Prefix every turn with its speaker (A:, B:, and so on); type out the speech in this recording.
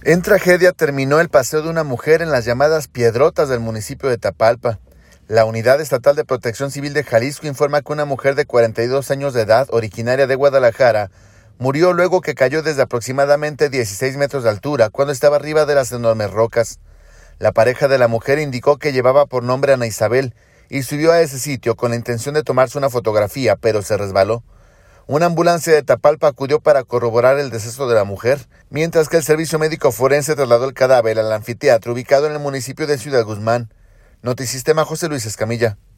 A: En tragedia terminó el paseo de una mujer en las llamadas Piedrotas del municipio de Tapalpa. La Unidad Estatal de Protección Civil de Jalisco informa que una mujer de 42 años de edad, originaria de Guadalajara, murió luego que cayó desde aproximadamente 16 metros de altura cuando estaba arriba de las enormes rocas. La pareja de la mujer indicó que llevaba por nombre Ana Isabel y subió a ese sitio con la intención de tomarse una fotografía, pero se resbaló. Una ambulancia de Tapalpa acudió para corroborar el deceso de la mujer, mientras que el servicio médico forense trasladó el cadáver al anfiteatro ubicado en el municipio de Ciudad Guzmán. Notisistema, José Luis Escamilla.